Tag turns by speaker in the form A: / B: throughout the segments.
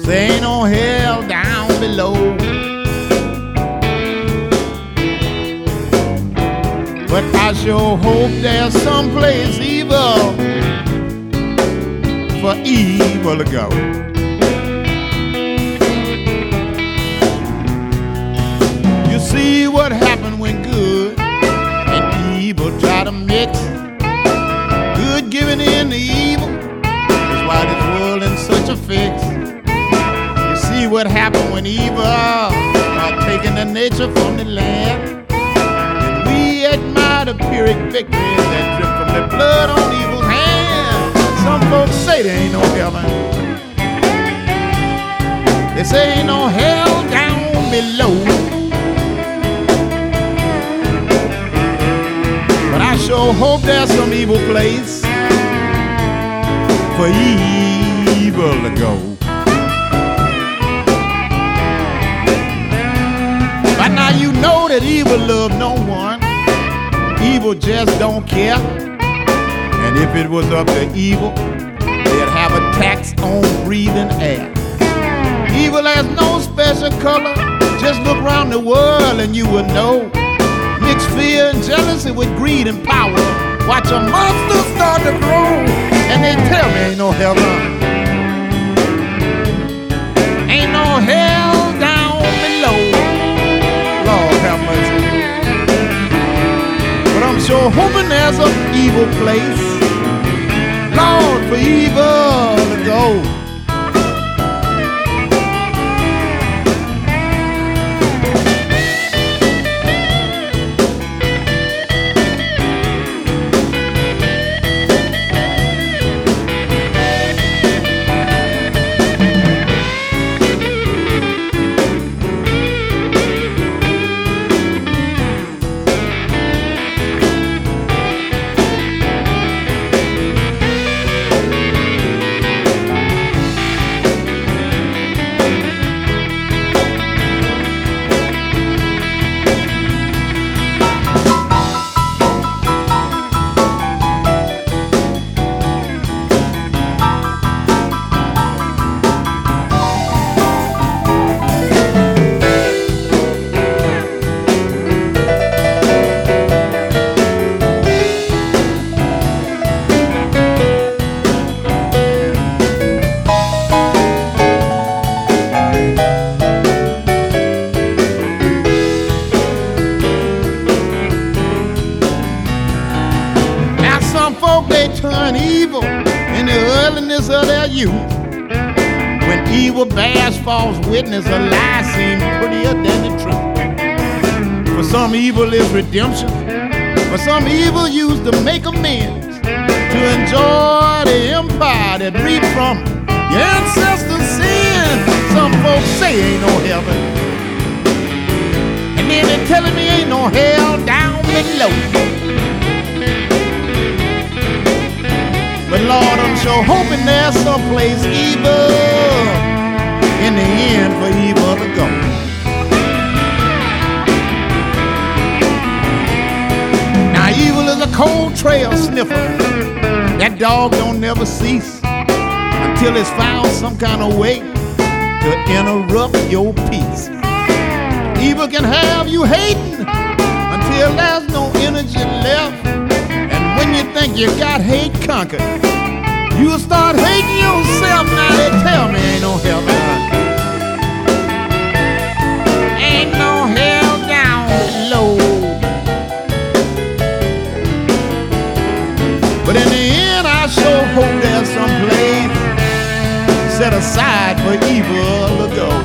A: There ain't no hell down below. But I sure hope there's someplace evil for evil to go. You see what happened when good and evil try to mix. Good giving in to evil is why this world in such a fix. You see what happened when evil are taking the nature from the land. We admire the Pyrrhic victories that drip from the blood on evil's hand. Some folks say there ain't no heaven. They say ain't no hell down below. But I sure hope there's some evil place for evil to go. But now you know that evil love no one. Evil just don't care. And if it was up to evil, they'd have a tax on breathing air. Evil has no special color. Just look around the world and you will know. Mix fear and jealousy with greed and power. Watch a monster start to grow. And they tell me ain't no heaven. Ain't no hell down below. Lord have mercy. But I'm sure hoping there's an evil place, Lord, for evil to go. Turn evil in the earliness of their youth. When evil bears false witness, a lie seems prettier than the truth. For some, evil is redemption. For some, evil used to make amends, to enjoy the empire that reaped from your ancestors' sin. Some folks say ain't no heaven, and then they're telling me ain't no hell down below. But Lord, I'm sure hoping there's someplace evil in the end for evil to go. Now evil is a cold trail sniffer. That dog don't never cease until it's found some kind of way to interrupt your peace. Evil can have you hating until there's no energy left. When you think you got hate conquered, you'll start hating yourself. Now they tell me ain't no heaven, ain't no hell down below. But in the end, I sure hope there's some place set aside for evil to go.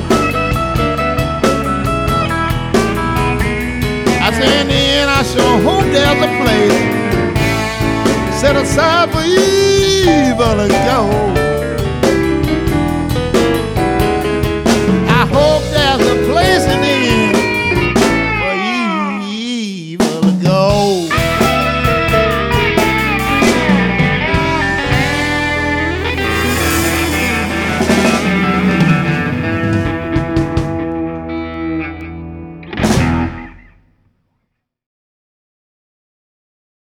A: I say in the end, I sure hope there's a place set aside for evil to go.